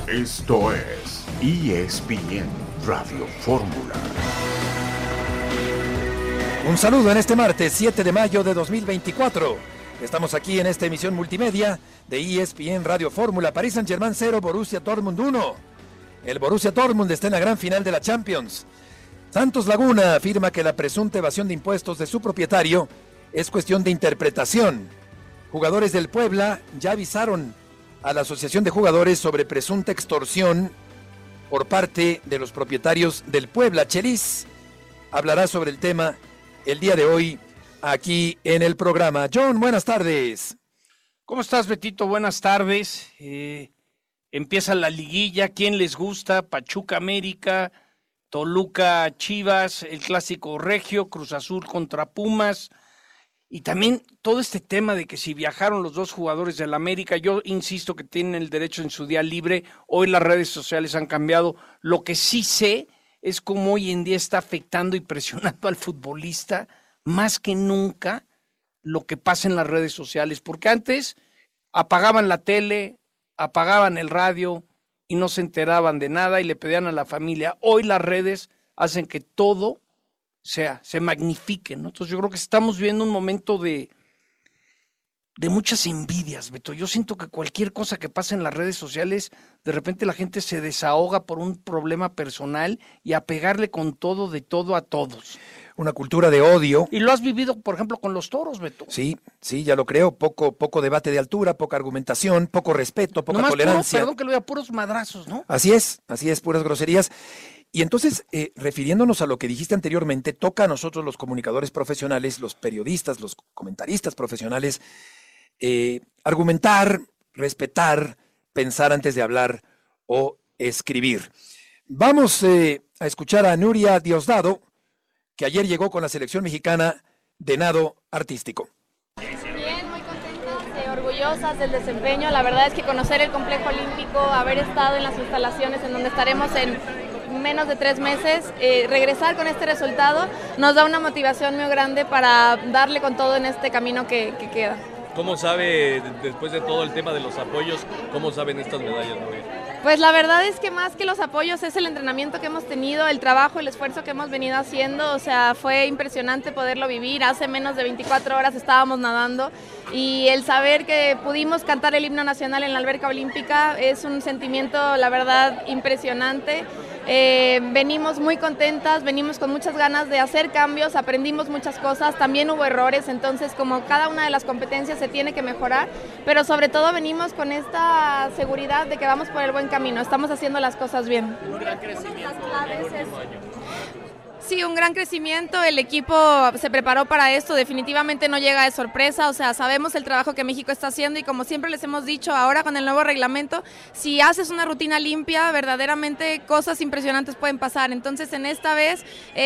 Esto es ESPN Radio Fórmula. Un saludo en este martes 7 de mayo de 2024. Estamos aquí en esta emisión multimedia de ESPN Radio Fórmula. Paris Saint-Germain 0, Borussia Dortmund 1. El Borussia Dortmund está en la gran final de la Champions. Santos Laguna afirma que la presunta evasión de impuestos de su propietario es cuestión de interpretación. Jugadores del Puebla ya avisaron a la Asociación de Jugadores sobre presunta extorsión por parte de los propietarios del Puebla. Chelis hablará sobre el tema el día de hoy aquí en el programa. John, buenas tardes. ¿Cómo estás, Betito? Buenas tardes. Empieza la liguilla. ¿Quién les gusta? Pachuca América, Toluca Chivas, el clásico regio, Cruz Azul contra Pumas. Y también todo este tema de que si viajaron los dos jugadores del América, yo insisto que tienen el derecho en su día libre. Hoy las redes sociales han cambiado. Lo que sí sé es cómo hoy en día está afectando y presionando al futbolista más que nunca lo que pasa en las redes sociales. Porque antes apagaban la tele, apagaban el radio y no se enteraban de nada y le pedían a la familia. Hoy las redes hacen que todo se magnifique, ¿no? Entonces yo creo que estamos viviendo un momento de muchas envidias, Beto. Yo siento que cualquier cosa que pasa en las redes sociales, de repente la gente se desahoga por un problema personal y a pegarle con todo, de todo a todos. Una cultura de odio. Y lo has vivido, por ejemplo, con los toros, Beto. Sí, ya lo creo. Poco debate de altura, poca argumentación, poco respeto, poca tolerancia. Perdón que lo diga, puros madrazos, ¿no? Así es, puras groserías. Y entonces, refiriéndonos a lo que dijiste anteriormente, toca a nosotros los comunicadores profesionales, los periodistas, los comentaristas profesionales, argumentar, respetar, pensar antes de hablar o escribir. Vamos a escuchar a Nuria Diosdado, que ayer llegó con la selección mexicana de nado artístico. Bien, muy contentas, orgullosas del desempeño. La verdad es que conocer el complejo olímpico, haber estado en las instalaciones en donde estaremos en menos de 3 meses, regresar con este resultado nos da una motivación muy grande para darle con todo en este camino que queda. ¿Cómo sabe, después de todo el tema de los apoyos, cómo saben estas medallas, Nuria? Pues la verdad es que más que los apoyos es el entrenamiento que hemos tenido, el trabajo, el esfuerzo que hemos venido haciendo. O sea, fue impresionante poderlo vivir. Hace menos de 24 horas estábamos nadando y el saber que pudimos cantar el himno nacional en la alberca olímpica es un sentimiento, la verdad, impresionante. Venimos muy contentas, venimos con muchas ganas de hacer cambios, aprendimos muchas cosas, también hubo errores, entonces como cada una de las competencias se tiene que mejorar, pero sobre todo venimos con esta seguridad de que vamos por el buen camino, estamos haciendo las cosas bien. Un gran crecimiento en el último año. Sí, un gran crecimiento, el equipo se preparó para esto, definitivamente no llega de sorpresa, o sea, sabemos el trabajo que México está haciendo y como siempre les hemos dicho, ahora con el nuevo reglamento, si haces una rutina limpia, verdaderamente cosas impresionantes pueden pasar, entonces en esta vez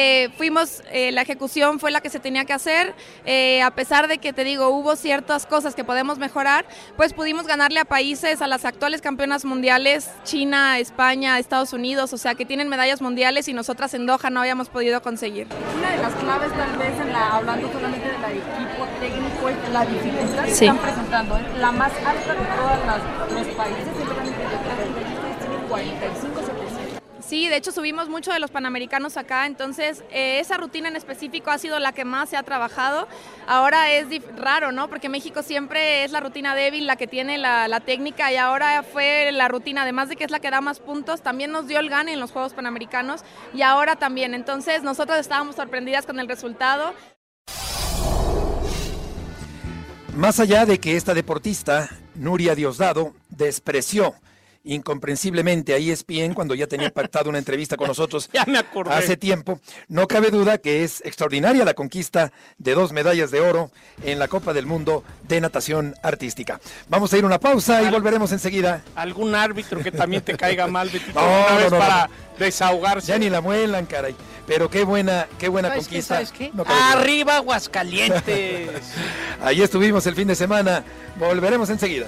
la ejecución fue la que se tenía que hacer, a pesar de que te digo, hubo ciertas cosas que podemos mejorar, pues pudimos ganarle a países, a las actuales campeonas mundiales, China, España, Estados Unidos, o sea, que tienen medallas mundiales y nosotras en Doha no habíamos podido conseguir. Una de las claves tal vez hablando solamente del equipo técnico es la dificultad que están presentando, es la más alta de todos los países, simplemente tienen 45-70. Sí, de hecho subimos mucho de los panamericanos acá, entonces esa rutina en específico ha sido la que más se ha trabajado. Ahora es raro, ¿no? Porque México siempre es la rutina débil, la que tiene la técnica, y ahora fue la rutina, además de que es la que da más puntos, también nos dio el gane en los Juegos Panamericanos y ahora también. Entonces nosotros estábamos sorprendidas con el resultado. Más allá de que esta deportista, Nuria Diosdado, despreció incomprensiblemente a ESPN cuando ya tenía pactado una entrevista con nosotros Ya me acordé. hace tiempo, no cabe duda que es extraordinaria la conquista de 2 medallas de oro en la Copa del Mundo de Natación Artística. Vamos a ir a una pausa y volveremos enseguida. ¿Algún árbitro que también te caiga mal, Betito? No, para desahogarse. Ya ni la muelan, caray. Pero qué buena conquista. ¿Sabes qué? No cabe duda. ¡Arriba Aguascalientes! Ahí estuvimos el fin de semana. Volveremos enseguida.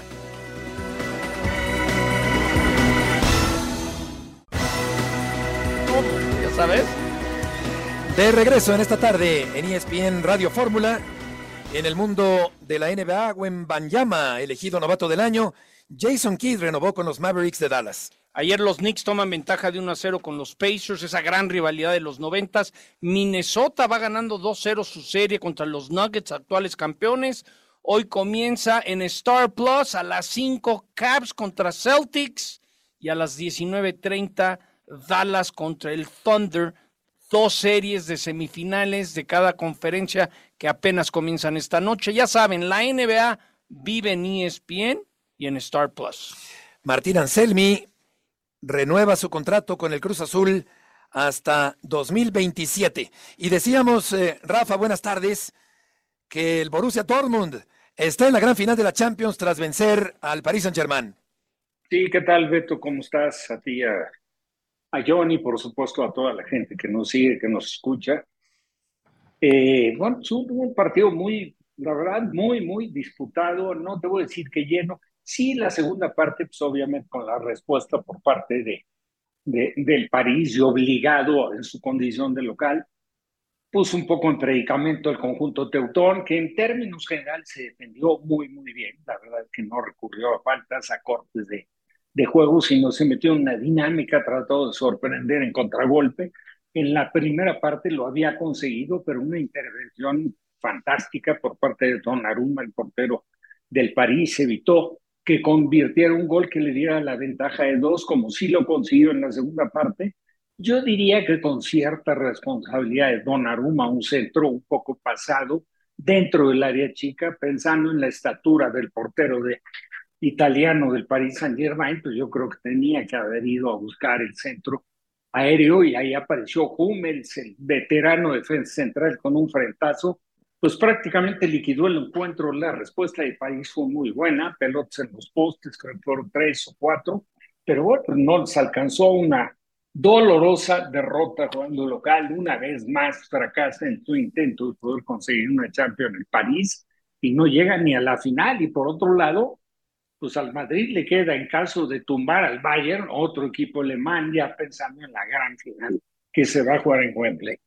¿Ya sabes? De regreso en esta tarde en ESPN Radio Fórmula, en el mundo de la NBA, Wembanyama, elegido novato del año, Jason Kidd renovó con los Mavericks de Dallas. Ayer los Knicks toman ventaja de 1-0 con los Pacers, esa gran rivalidad de los 90s. Minnesota va ganando 2-0 su serie contra los Nuggets, actuales campeones. Hoy comienza en Star Plus a las 5 Cavs contra Celtics y a las 19:30 Dallas contra el Thunder. 2 series de semifinales de cada conferencia que apenas comienzan esta noche. Ya saben, la NBA vive en ESPN y en Star Plus. Martín Anselmi renueva su contrato con el Cruz Azul hasta 2027. Y decíamos, Rafa, buenas tardes, que el Borussia Dortmund está en la gran final de la Champions tras vencer al Paris Saint-Germain. Sí, ¿qué tal, Beto? ¿Cómo estás? A ti, a Johnny, por supuesto, a toda la gente que nos sigue, que nos escucha. Bueno, es un partido la verdad, muy disputado. No te voy a decir que lleno. Sí, la segunda parte, pues obviamente con la respuesta por parte del París y obligado en su condición de local, puso un poco en predicamento el conjunto teutón, que en términos generales se defendió muy bien. La verdad es que no recurrió a faltas, a cortes de juego, sino se metió en una dinámica, trató de sorprender en contragolpe. En la primera parte lo había conseguido, pero una intervención fantástica por parte de Donnarumma, el portero del París, evitó que convirtiera un gol que le diera la ventaja de 2, como sí lo consiguió en la segunda parte. Yo diría que con cierta responsabilidad de Donnarumma, un centro un poco pasado dentro del área chica, pensando en la estatura del portero italiano del Paris Saint-Germain, pues yo creo que tenía que haber ido a buscar el centro aéreo y ahí apareció Hummels, el veterano defensa central, con un frentazo, pues prácticamente liquidó el encuentro. La respuesta de París fue muy buena, pelotas en los postes, creo que fueron 3 o 4, pero bueno, pues no les alcanzó. Una dolorosa derrota jugando local. Una vez más fracasa en su intento de poder conseguir una Champions en París y no llega ni a la final. Y por otro lado, pues al Madrid le queda, en caso de tumbar al Bayern, otro equipo alemán, ya pensando en la gran final que se va a jugar en Wembley.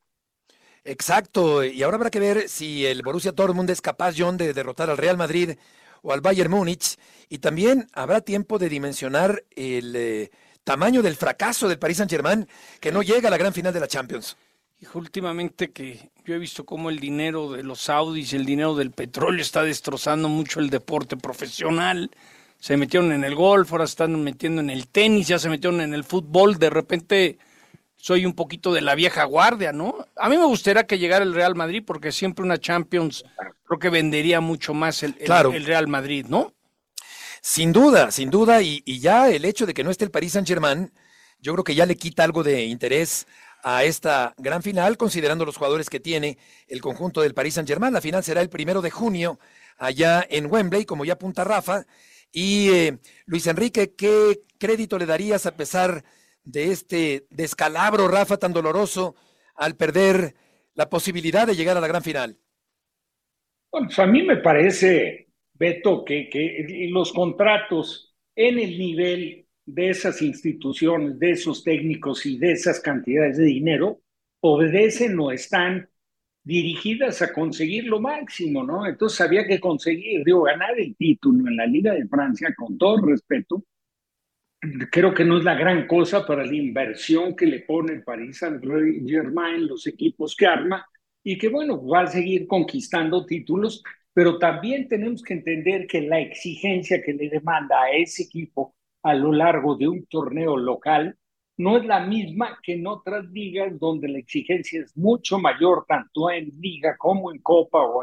Exacto, y ahora habrá que ver si el Borussia Dortmund es capaz, John, de derrotar al Real Madrid o al Bayern Múnich, y también habrá tiempo de dimensionar el tamaño del fracaso del Paris Saint-Germain, que no llega a la gran final de la Champions. Hijo, últimamente que yo he visto cómo el dinero de los saudis, el dinero del petróleo está destrozando mucho el deporte profesional. Se metieron en el golf, ahora están metiendo en el tenis, ya se metieron en el fútbol. De repente soy un poquito de la vieja guardia, ¿no? A mí me gustaría que llegara el Real Madrid, porque siempre una Champions creo que vendería mucho más el Real Madrid, ¿no? Sin duda, y ya el hecho de que no esté el Paris Saint-Germain, yo creo que ya le quita algo de interés a esta gran final, considerando los jugadores que tiene el conjunto del Paris Saint-Germain. La final será el 1 de junio, allá en Wembley, como ya apunta Rafa. Y Luis Enrique, ¿qué crédito le darías a pesar de este descalabro, Rafa, tan doloroso, al perder la posibilidad de llegar a la gran final? Bueno, pues a mí me parece, Beto, que los contratos en el nivel de esas instituciones, de esos técnicos y de esas cantidades de dinero obedecen o están dirigidas a conseguir lo máximo, ¿no? Entonces había que conseguir, ganar el título en la Liga de Francia, con todo respeto. Creo que no es la gran cosa para la inversión que le pone el Paris Saint-Germain, los equipos que arma, y que bueno, va a seguir conquistando títulos, pero también tenemos que entender que la exigencia que le demanda a ese equipo a lo largo de un torneo local no es la misma que en otras ligas, donde la exigencia es mucho mayor, tanto en liga como en copa, o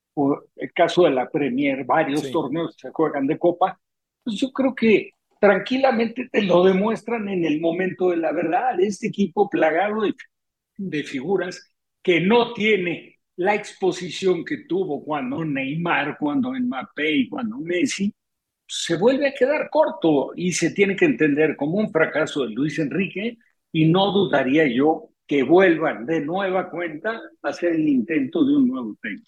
el caso de la Premier, varios torneos se juegan de copa. Pues yo creo que tranquilamente te lo demuestran en el momento de la verdad. Este equipo plagado de figuras que no tiene la exposición que tuvo cuando Neymar, cuando Mbappé y cuando Messi, se vuelve a quedar corto y se tiene que entender como un fracaso de Luis Enrique, y no dudaría yo que vuelvan de nueva cuenta a hacer el intento de un nuevo técnico.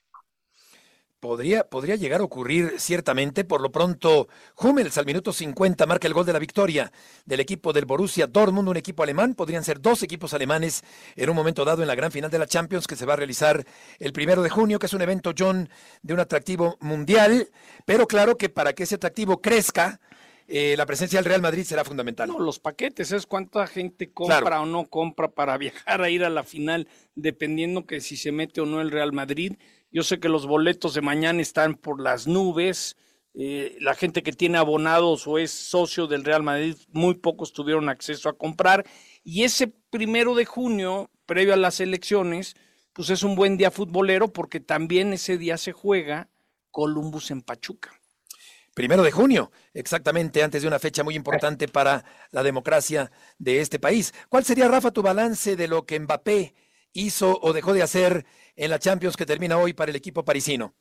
Podría llegar a ocurrir ciertamente. Por lo pronto, Hummels al minuto 50 marca el gol de la victoria del equipo del Borussia Dortmund, un equipo alemán. Podrían ser 2 equipos alemanes en un momento dado en la gran final de la Champions, que se va a realizar el 1 de junio, que es un evento, John, de un atractivo mundial. Pero claro que para que ese atractivo crezca, la presencia del Real Madrid será fundamental. No, los paquetes, es cuánta gente compra o no compra para viajar a ir a la final, dependiendo que si se mete o no el Real Madrid. Yo sé que los boletos de mañana están por las nubes. La gente que tiene abonados o es socio del Real Madrid, muy pocos tuvieron acceso a comprar. Y ese 1 de junio, previo a las elecciones, pues es un buen día futbolero porque también ese día se juega Columbus en Pachuca. 1 de junio, exactamente, antes de una fecha muy importante para la democracia de este país. ¿Cuál sería, Rafa, tu balance de lo que Mbappé hizo o dejó de hacer en la Champions que termina hoy para el equipo parisino?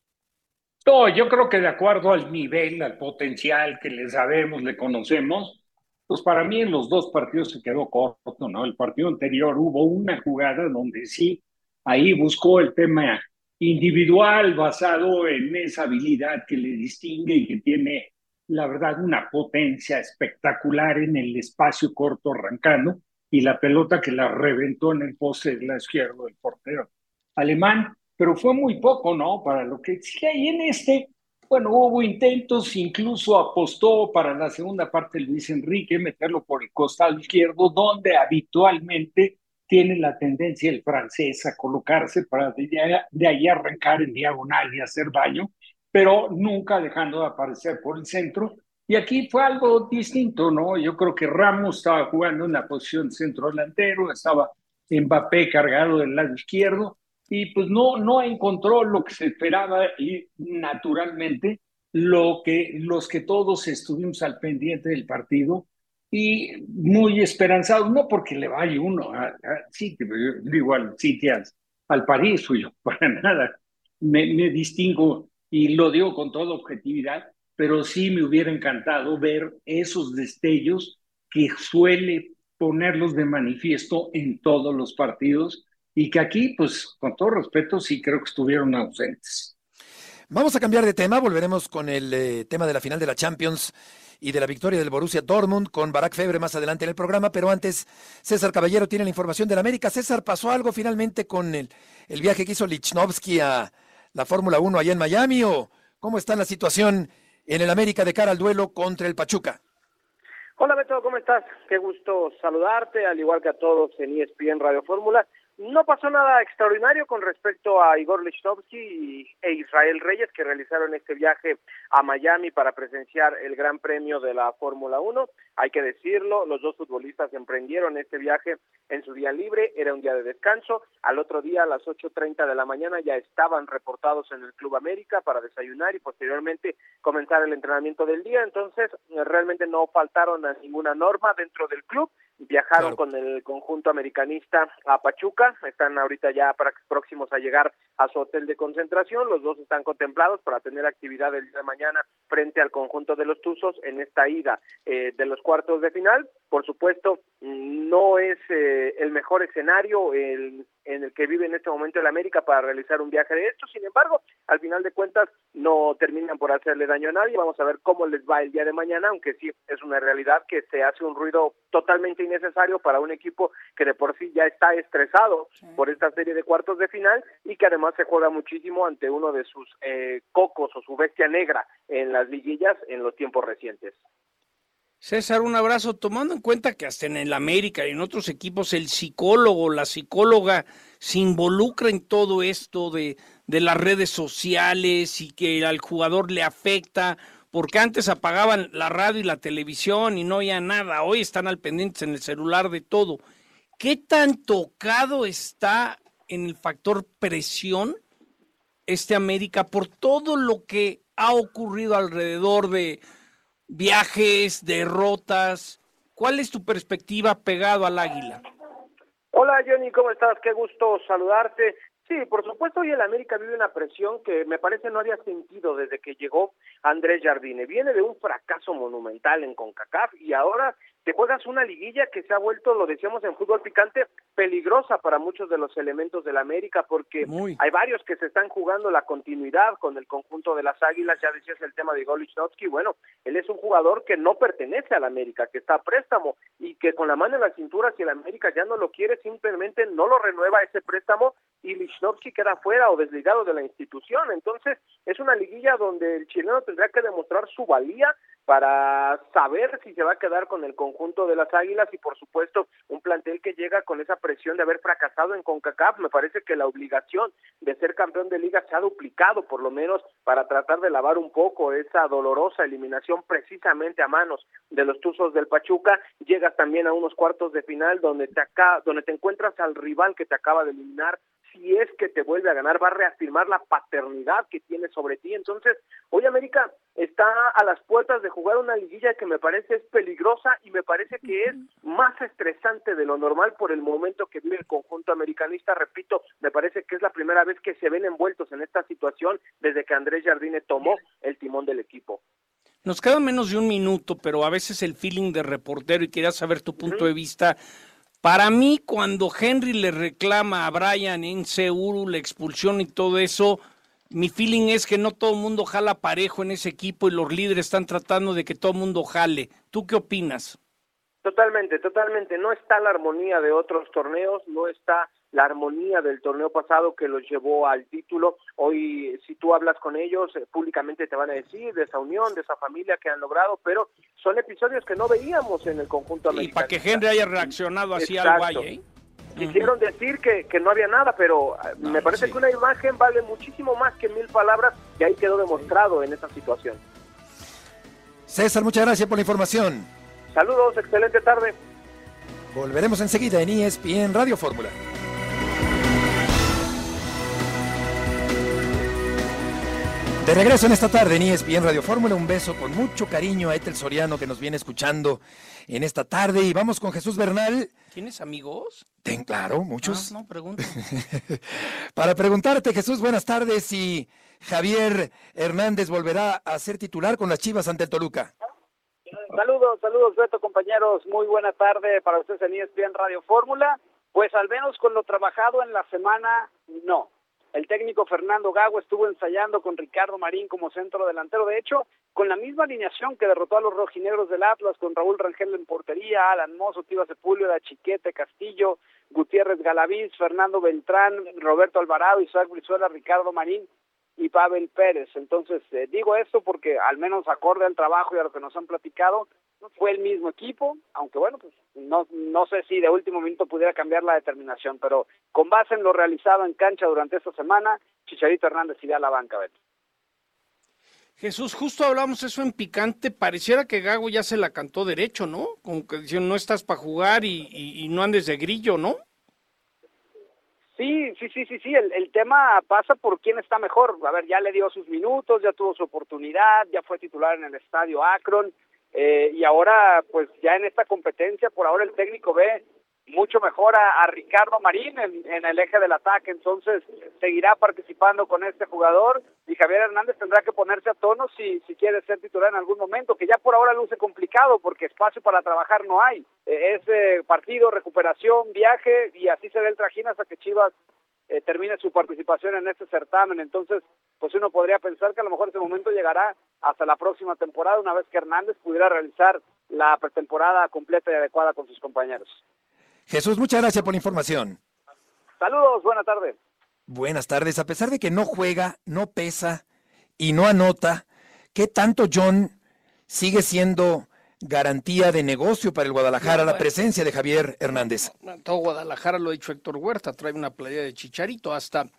No, yo creo que de acuerdo al nivel, al potencial que le sabemos, le conocemos, pues para mí en los dos partidos se quedó corto, ¿no? El partido anterior hubo una jugada donde sí, ahí buscó el tema individual basado en esa habilidad que le distingue y que tiene, la verdad, una potencia espectacular en el espacio corto arrancando y la pelota que la reventó en el poste de la izquierda del portero alemán, pero fue muy poco, ¿no? Para lo que exige ahí en este. Bueno, hubo intentos, incluso apostó para la segunda parte Luis Enrique, meterlo por el costado izquierdo, donde habitualmente tiene la tendencia el francés a colocarse para de ahí arrancar en diagonal y hacer daño, pero nunca dejando de aparecer por el centro. Y aquí fue algo distinto, ¿no? Yo creo que Ramos estaba jugando en la posición centro delantero, estaba Mbappé cargado del lado izquierdo, y pues no encontró lo que se esperaba y naturalmente los que todos estuvimos al pendiente del partido y muy esperanzados, no porque le vaya uno City, digo al City, al París, yo para nada me distingo y lo digo con toda objetividad, pero sí me hubiera encantado ver esos destellos que suele ponerlos de manifiesto en todos los partidos y que aquí, pues, con todo respeto, sí creo que estuvieron ausentes. Vamos a cambiar de tema, volveremos con el tema de la final de la Champions y de la victoria del Borussia Dortmund con Barak Febre más adelante en el programa, pero antes César Caballero tiene la información del América. César, ¿pasó algo finalmente con el viaje que hizo Lichnowsky a la Fórmula 1 allá en Miami o cómo está la situación en el América de cara al duelo contra el Pachuca? Hola Beto, ¿cómo estás? Qué gusto saludarte, al igual que a todos en ESPN Radio Fórmula. No pasó nada extraordinario con respecto a Igor Lichnowsky e Israel Reyes, que realizaron este viaje a Miami para presenciar el Gran Premio de la Fórmula 1. Hay que decirlo, los dos futbolistas emprendieron este viaje en su día libre, era un día de descanso. Al otro día, a las 8:30 de la mañana, ya estaban reportados en el Club América para desayunar y posteriormente comenzar el entrenamiento del día. Entonces, realmente no faltaron a ninguna norma dentro del club. Viajaron con el conjunto americanista a Pachuca, están ahorita ya próximos a llegar a su hotel de concentración. Los dos están contemplados para tener actividad el día de mañana frente al conjunto de los Tuzos en esta ida de los cuartos de final. Por supuesto, no es el mejor escenario en el que vive en este momento el América para realizar un viaje de estos. Sin embargo, al final de cuentas no terminan por hacerle daño a nadie. Vamos a ver cómo les va el día de mañana, aunque sí es una realidad que se hace un ruido totalmente innecesario para un equipo que de por sí ya está estresado por esta serie de cuartos de final y que además se juega muchísimo ante uno de sus cocos o su bestia negra en las liguillas en los tiempos recientes. César, un abrazo, tomando en cuenta que hasta en el América y en otros equipos el psicólogo, la psicóloga se involucra en todo esto de las redes sociales y que al jugador le afecta, porque antes apagaban la radio y la televisión y no oía nada, hoy están al pendiente en el celular de todo. ¿Qué tan tocado está en el factor presión América por todo lo que ha ocurrido alrededor de viajes, derrotas? ¿Cuál es tu perspectiva pegado al Águila? Hola Johnny, ¿cómo estás? Qué gusto saludarte. Sí, por supuesto, hoy el América vive una presión que me parece no había sentido desde que llegó Andrés Jardine. Viene de un fracaso monumental en CONCACAF y ahora te juegas una liguilla que se ha vuelto, lo decíamos en Fútbol Picante, peligrosa para muchos de los elementos del América porque hay varios que se están jugando la continuidad con el conjunto de las Águilas. Ya decías el tema de Igor Lichnowsky. Bueno, él es un jugador que no pertenece al América, que está a préstamo y que con la mano en la cintura, si el América ya no lo quiere, simplemente no lo renueva ese préstamo y Lichnowsky queda fuera o desligado de la institución. Entonces es una liguilla donde el chileno tendrá que demostrar su valía, para saber si se va a quedar con el conjunto de las Águilas y por supuesto un plantel que llega con esa presión de haber fracasado en CONCACAF. Me parece que la obligación de ser campeón de liga se ha duplicado, por lo menos para tratar de lavar un poco esa dolorosa eliminación precisamente a manos de los Tuzos del Pachuca. Llegas también a unos cuartos de final donde te encuentras al rival que te acaba de eliminar. Si es que te vuelve a ganar, va a reafirmar la paternidad que tiene sobre ti. Entonces, hoy América está a las puertas de jugar una liguilla que me parece es peligrosa y me parece que es más estresante de lo normal por el momento que vive el conjunto americanista. Repito, me parece que es la primera vez que se ven envueltos en esta situación desde que Andrés Jardine tomó el timón del equipo. Nos queda menos de un minuto, pero a veces el feeling de reportero, y quería saber tu punto de vista. Para mí, cuando Henry le reclama a Brian en Seúl la expulsión y todo eso, mi feeling es que no todo el mundo jala parejo en ese equipo y los líderes están tratando de que todo el mundo jale. ¿Tú qué opinas? Totalmente. No está la armonía de otros torneos, no está la armonía del torneo pasado que los llevó al título. Hoy, si tú hablas con ellos, públicamente te van a decir de esa unión, de esa familia que han logrado, pero son episodios que no veíamos en el conjunto americano. Y para que Henry haya reaccionado así Exacto. al Valle, ¿eh? Quisieron decir que no había nada, pero me parece que una imagen vale muchísimo más que 1000 palabras y ahí quedó demostrado en esa situación. César, muchas gracias por la información. Saludos, excelente tarde. Volveremos enseguida en ESPN Radio Fórmula. De regreso en esta tarde en ESPN Radio Fórmula, un beso con mucho cariño a Ethel Soriano que nos viene escuchando en esta tarde y vamos con Jesús Bernal. ¿Tienes amigos? Claro, muchos. No, pregunto. Para preguntarte, Jesús, buenas tardes, si Javier Hernández volverá a ser titular con las Chivas ante el Toluca. Saludos Beto, compañeros, muy buena tarde para ustedes en ESPN Radio Fórmula. Pues al menos con lo trabajado en la semana, no. El técnico Fernando Gago estuvo ensayando con Ricardo Marín como centro delantero, de hecho, con la misma alineación que derrotó a los rojinegros del Atlas, con Raúl Rangel en portería, Alan Mozo, Tiva Sepúlveda, Chiquete, Castillo, Gutiérrez Galaviz, Fernando Beltrán, Roberto Alvarado, Isaac Brizuela, Ricardo Marín y Pavel Pérez. Entonces, digo esto porque al menos acorde al trabajo y a lo que nos han platicado, fue el mismo equipo, aunque bueno, pues no sé si de último minuto pudiera cambiar la determinación, pero con base en lo realizado en cancha durante esta semana, Chicharito Hernández irá a la banca, Beto. Jesús, justo hablamos eso en picante, pareciera que Gago ya se la cantó derecho, ¿no? Como que dicen, no estás para jugar y no andes de grillo, ¿no? Sí, el tema pasa por quién está mejor. A ver, ya le dio sus minutos, ya tuvo su oportunidad, ya fue titular en el estadio Akron, y ahora, pues ya en esta competencia, por ahora el técnico ve mucho mejor a Ricardo Marín en el eje del ataque, entonces seguirá participando con este jugador y Javier Hernández tendrá que ponerse a tono si quiere ser titular en algún momento, que ya por ahora luce complicado porque espacio para trabajar no hay. Es partido, recuperación, viaje y así será el trajín hasta que Chivas termine su participación en este certamen. Entonces, pues uno podría pensar que a lo mejor ese momento llegará hasta la próxima temporada, una vez que Hernández pudiera realizar la pretemporada completa y adecuada con sus compañeros. Jesús, muchas gracias por la información. Saludos, buena tarde. Buenas tardes. A pesar de que no juega, no pesa y no anota, ¿qué tanto John sigue siendo garantía de negocio para el Guadalajara la presencia de Javier Hernández? Todo Guadalajara, lo ha dicho Héctor Huerta, trae una playera de Chicharito.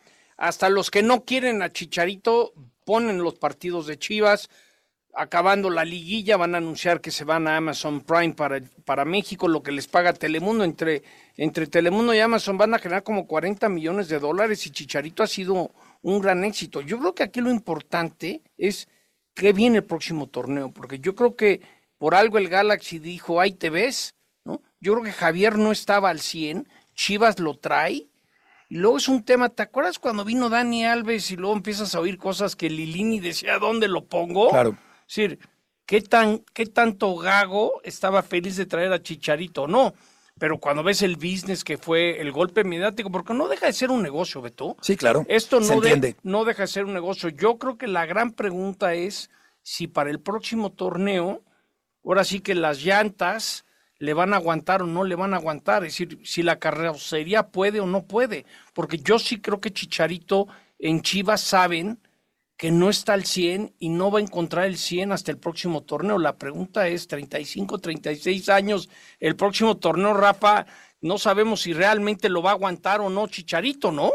Hasta los que no quieren a Chicharito ponen los partidos de Chivas. Acabando la liguilla van a anunciar que se van a Amazon Prime para México, lo que les paga Telemundo. Entre Telemundo y Amazon van a generar como $40 millones y Chicharito ha sido un gran éxito. Yo creo que aquí lo importante es qué viene el próximo torneo, porque yo creo que por algo el Galaxy dijo, ahí te ves, ¿no? Yo creo que Javier no estaba al 100, Chivas lo trae, y luego es un tema, ¿te acuerdas cuando vino Dani Alves y luego empiezas a oír cosas que Lilini decía, ¿dónde lo pongo? Claro. Es decir, ¿qué tanto Gago estaba feliz de traer a Chicharito? No, pero cuando ves el business que fue el golpe mediático, porque no deja de ser un negocio, Beto. Sí, claro. Esto entiende. No deja de ser un negocio. Yo creo que la gran pregunta es si para el próximo torneo, ahora sí que las llantas le van a aguantar o no le van a aguantar. Es decir, si la carrocería puede o no puede. Porque yo sí creo que Chicharito en Chivas saben que no está al 100 y no va a encontrar el 100 hasta el próximo torneo. La pregunta es, 35, 36 años, el próximo torneo, Rafa, no sabemos si realmente lo va a aguantar o no Chicharito, ¿no?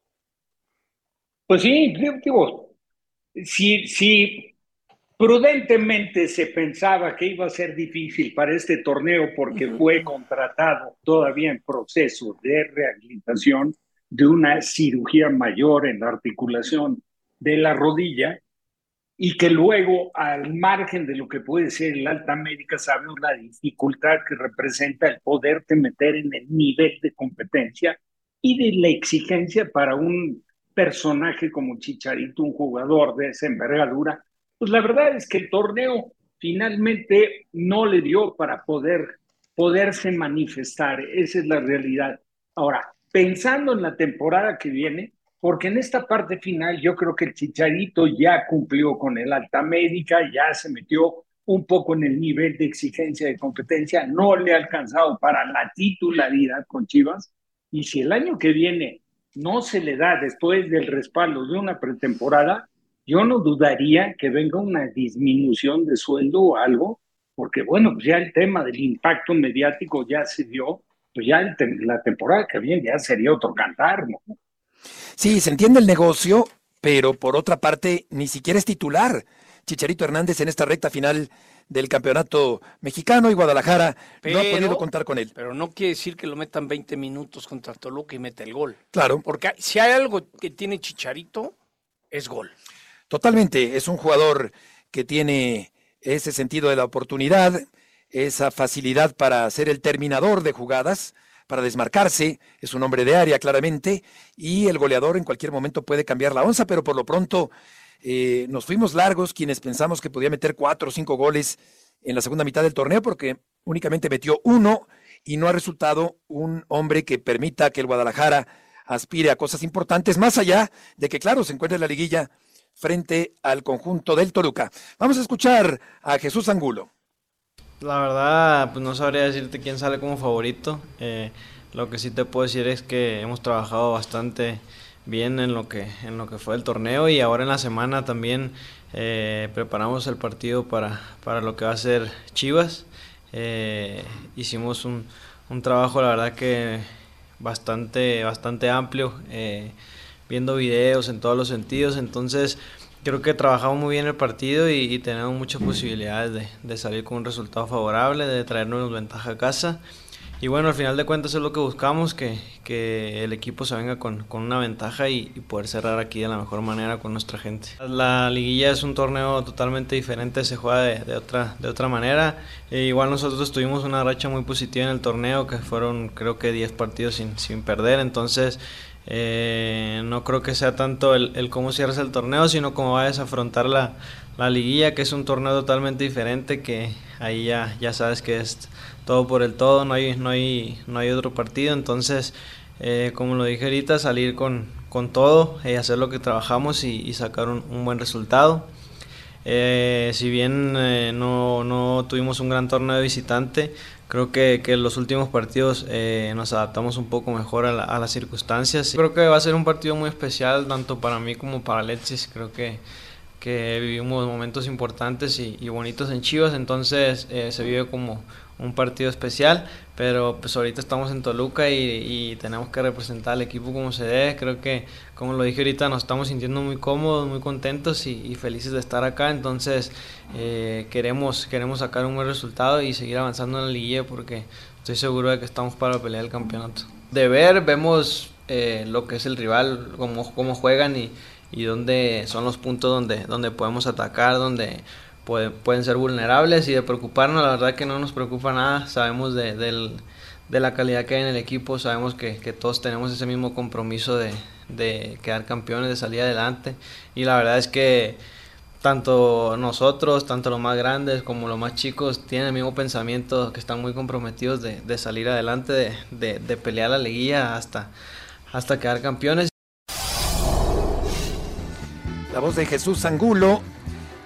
Pues sí, digo, si prudentemente se pensaba que iba a ser difícil para este torneo porque fue contratado todavía en proceso de rehabilitación de una cirugía mayor en la articulación de la rodilla, y que luego, al margen de lo que puede ser el alta médica, sabemos la dificultad que representa el poderte meter en el nivel de competencia y de la exigencia para un personaje como Chicharito, un jugador de esa envergadura. Pues la verdad es que el torneo finalmente no le dio para poderse manifestar. Esa es la realidad. Ahora, pensando en la temporada que viene, porque en esta parte final yo creo que el Chicharito ya cumplió con el alta médica, ya se metió un poco en el nivel de exigencia de competencia, no le ha alcanzado para la titularidad con Chivas, y si el año que viene no se le da después del respaldo de una pretemporada, yo no dudaría que venga una disminución de sueldo o algo, porque bueno, pues ya el tema del impacto mediático ya se dio, pues ya la temporada que viene ya sería otro cantar, ¿no? Sí, se entiende el negocio, pero por otra parte ni siquiera es titular Chicharito Hernández en esta recta final del campeonato mexicano, y Guadalajara no ha podido contar con él. Pero no quiere decir que lo metan 20 minutos contra Toluca y meta el gol. Claro. Porque si hay algo que tiene Chicharito, es gol. Totalmente, es un jugador que tiene ese sentido de la oportunidad, esa facilidad para ser el terminador de jugadas, para desmarcarse, es un hombre de área claramente, y el goleador en cualquier momento puede cambiar la onza, pero por lo pronto nos fuimos largos quienes pensamos que podía meter 4 o 5 goles en la segunda mitad del torneo, porque únicamente metió 1 y no ha resultado un hombre que permita que el Guadalajara aspire a cosas importantes, más allá de que, claro, se encuentra en la liguilla frente al conjunto del Toluca. Vamos a escuchar a Jesús Angulo. La verdad, pues no sabría decirte quién sale como favorito. Lo que sí te puedo decir es que hemos trabajado bastante bien en lo que fue el torneo, y ahora en la semana también preparamos el partido para lo que va a ser Chivas. Hicimos un trabajo, la verdad que bastante amplio, viendo videos en todos los sentidos, entonces creo que trabajamos muy bien el partido y tenemos muchas posibilidades de salir con un resultado favorable, de traernos ventaja a casa. Y bueno, al final de cuentas es lo que buscamos, que el equipo se venga con una ventaja y poder cerrar aquí de la mejor manera con nuestra gente. La liguilla es un torneo totalmente diferente, se juega de otra manera. Igual nosotros tuvimos una racha muy positiva en el torneo, que fueron creo que 10 partidos sin perder, entonces no creo que sea tanto el cómo cierres el torneo, sino cómo vayas a afrontar la liguilla, que es un torneo totalmente diferente, que ahí ya sabes que es todo por el todo, no hay otro partido, entonces como lo dije ahorita, salir con todo, hacer lo que trabajamos y sacar un buen resultado. Si bien no tuvimos un gran torneo de visitante, creo que en los últimos partidos nos adaptamos un poco mejor a las circunstancias. Creo que va a ser un partido muy especial, tanto para mí como para Alexis. Creo que vivimos momentos importantes y bonitos en Chivas, entonces se vive como un partido especial, pero pues ahorita estamos en Toluca y tenemos que representar al equipo como se debe. Creo que, como lo dije ahorita, nos estamos sintiendo muy cómodos, muy contentos y felices de estar acá, entonces queremos sacar un buen resultado y seguir avanzando en la liguilla, porque estoy seguro de que estamos para pelear el campeonato. Vemos lo que es el rival, cómo juegan y dónde son los puntos donde podemos atacar, donde pueden ser vulnerables, y de preocuparnos, la verdad que no nos preocupa nada. Sabemos de la calidad que hay en el equipo, sabemos que todos tenemos ese mismo compromiso de quedar campeones, de salir adelante, y la verdad es que tanto nosotros, tanto los más grandes como los más chicos, tienen el mismo pensamiento, que están muy comprometidos de salir adelante, de pelear la liguilla hasta quedar campeones. La voz de Jesús Angulo,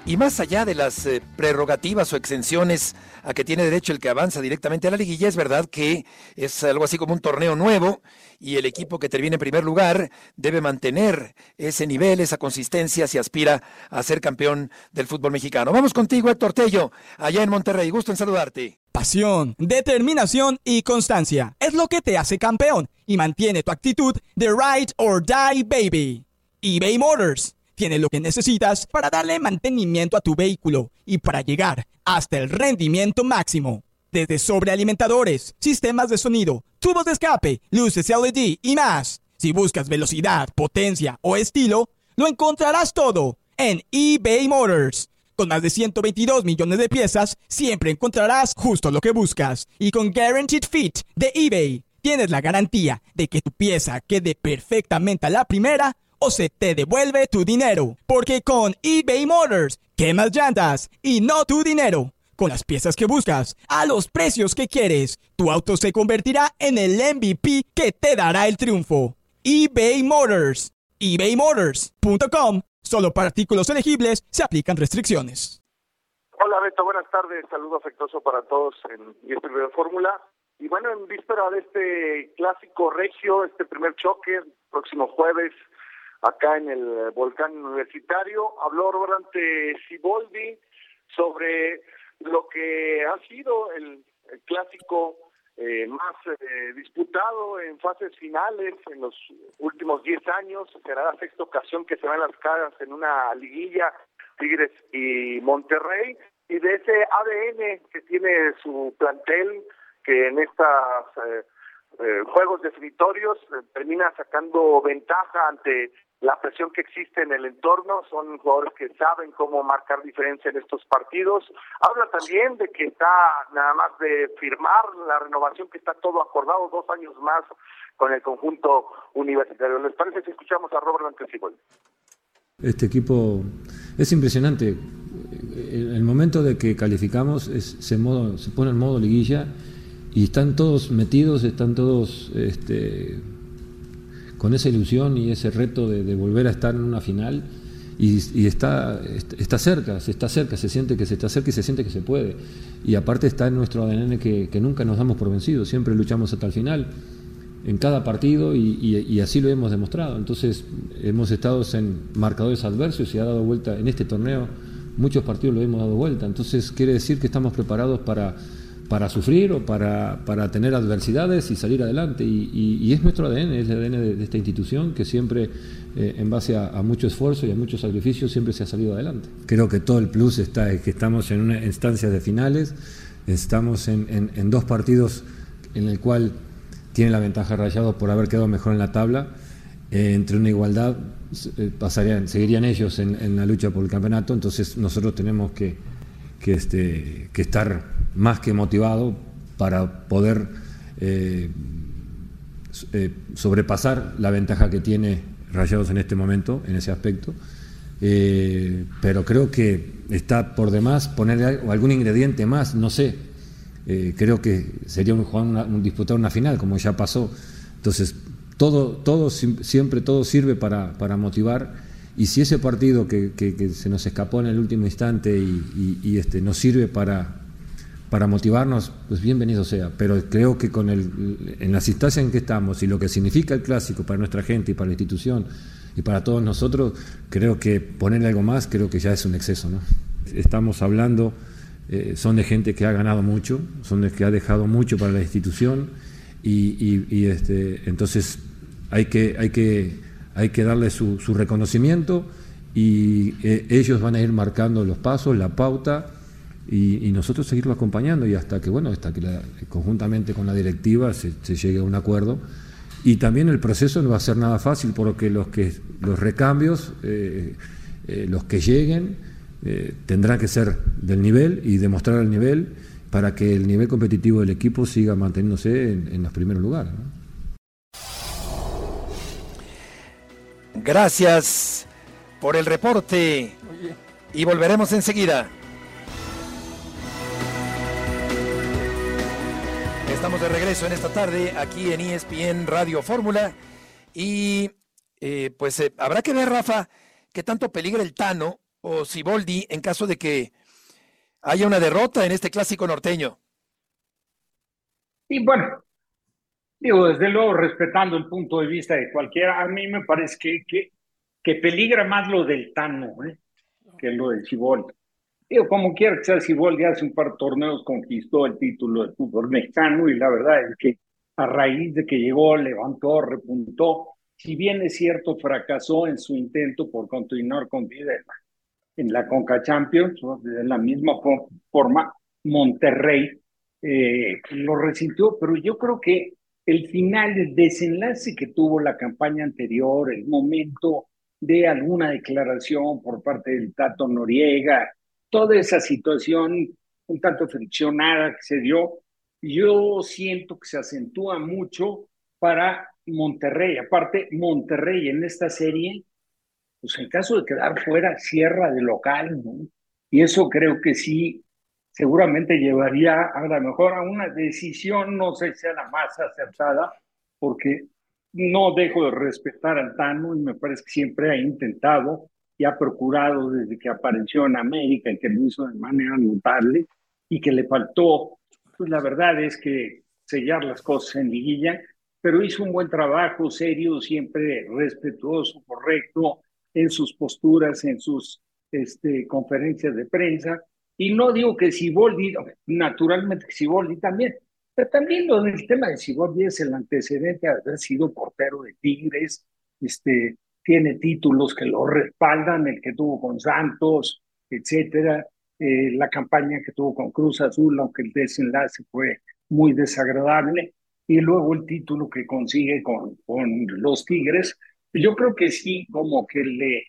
Y más allá de las prerrogativas o exenciones a que tiene derecho el que avanza directamente a la liguilla, es verdad que es algo así como un torneo nuevo y el equipo que termine en primer lugar debe mantener ese nivel, esa consistencia si aspira a ser campeón del fútbol mexicano. Vamos contigo, Héctor Tello, allá en Monterrey. Gusto en saludarte. Pasión, determinación y constancia es lo que te hace campeón y mantiene tu actitud de ride or die, baby. eBay Motors tiene lo que necesitas para darle mantenimiento a tu vehículo y para llegar hasta el rendimiento máximo. Desde sobrealimentadores, sistemas de sonido, tubos de escape, luces LED y más. Si buscas velocidad, potencia o estilo, lo encontrarás todo en eBay Motors. Con más de 122 millones de piezas, siempre encontrarás justo lo que buscas. Y con Guaranteed Fit de eBay, tienes la garantía de que tu pieza quede perfectamente a la primera o se te devuelve tu dinero. Porque con eBay Motors, quemas llantas y no tu dinero. Con las piezas que buscas, a los precios que quieres, tu auto se convertirá en el MVP que te dará el triunfo. eBay Motors. ebaymotors.com. Solo para artículos elegibles se aplican restricciones. Hola Beto, buenas tardes. Saludo afectuoso para todos en ESPN Radio Fórmula. Y bueno, en víspera de este clásico regio, este primer choque, próximo jueves, acá en el Volcán Universitario, habló Roberto Siboldi sobre lo que ha sido el clásico más disputado en fases finales en los últimos 10 años. Será la sexta ocasión que se van las caras en una liguilla, Tigres y Monterrey, y de ese ADN que tiene su plantel, que en estos juegos definitorios termina sacando ventaja ante la presión que existe en el entorno. Son jugadores que saben cómo marcar diferencia en estos partidos. Habla también de que está nada más de firmar la renovación, que está todo acordado, 2 años más con el conjunto universitario. ¿Les parece si escuchamos a Robert Antecibol? Este equipo es impresionante. El momento de que calificamos se pone en modo liguilla y están todos metidos, están todos con esa ilusión y ese reto de volver a estar en una final, y está cerca, se siente que se está cerca y se siente que se puede. Y aparte está en nuestro ADN que nunca nos damos por vencidos, siempre luchamos hasta el final, en cada partido, y así lo hemos demostrado. Entonces hemos estado en marcadores adversos y ha dado vuelta en este torneo, muchos partidos lo hemos dado vuelta. Entonces quiere decir que estamos preparados para sufrir o para tener adversidades y salir adelante, y es nuestro ADN, es el ADN de esta institución, que siempre en base a mucho esfuerzo y a muchos sacrificios siempre se ha salido adelante. Creo que todo el plus está en que estamos en una instancia de finales, estamos en 2 partidos en el cual tiene la ventaja Rayados por haber quedado mejor en la tabla, entre una igualdad seguirían ellos en la lucha por el campeonato. Entonces nosotros tenemos que estar más que motivado para poder sobrepasar la ventaja que tiene Rayados en este momento, en ese aspecto, pero creo que está por demás ponerle algún ingrediente más, no sé, creo que sería disputar una final, como ya pasó. Entonces siempre todo sirve para motivar. Y si ese partido que se nos escapó en el último instante y nos sirve para motivarnos, pues bienvenido sea. Pero creo que en las instancias en que estamos y lo que significa el clásico para nuestra gente y para la institución y para todos nosotros, creo que ponerle algo más, creo que ya es un exceso, ¿no? Estamos hablando, son de gente que ha ganado mucho, son de que ha dejado mucho para la institución, entonces hay que darle su reconocimiento, y ellos van a ir marcando los pasos, la pauta, y nosotros seguirlo acompañando, y hasta que conjuntamente con la directiva se llegue a un acuerdo. Y también el proceso no va a ser nada fácil, porque los recambios, los que lleguen, tendrán que ser del nivel y demostrar el nivel para que el nivel competitivo del equipo siga manteniéndose en los primeros lugares, ¿no? Gracias por el reporte y volveremos enseguida. Estamos de regreso en esta tarde aquí en ESPN Radio Fórmula y habrá que ver, Rafa, qué tanto peligra el Tano o Siboldi en caso de que haya una derrota en este clásico norteño? Y bueno, digo, desde luego, respetando el punto de vista de cualquiera, a mí me parece que peligra más lo del Tano, que lo del Siboldi. Digo, como quiera que sea, Siboldi hace un par de torneos conquistó el título del fútbol mexicano y la verdad es que a raíz de que llegó, levantó, repuntó. Si bien es cierto, fracasó en su intento por continuar con vida en la Conca Champions, ¿no? De la misma forma, Monterrey lo resintió, pero yo creo que el final, el desenlace que tuvo la campaña anterior, el momento de alguna declaración por parte del Tato Noriega, toda esa situación un tanto friccionada que se dio, yo siento que se acentúa mucho para Monterrey. Aparte, Monterrey en esta serie, pues en caso de quedar fuera, cierra de local, ¿no? Y eso creo que sí, seguramente llevaría a lo mejor a una decisión, no sé si sea la más acertada, porque no dejo de respetar al Tano y me parece que siempre ha intentado y ha procurado desde que apareció en América y que lo hizo de manera notable y que le faltó, pues la verdad es que sellar las cosas en liguilla, pero hizo un buen trabajo, serio, siempre respetuoso, correcto en sus posturas, en sus conferencias de prensa. Y no digo que Siboldi, naturalmente que Siboldi también, pero también lo del tema de Siboldi es el antecedente de haber sido portero de Tigres, tiene títulos que lo respaldan, el que tuvo con Santos, etcétera, la campaña que tuvo con Cruz Azul, aunque el desenlace fue muy desagradable, y luego el título que consigue con los Tigres. Yo creo que sí, como que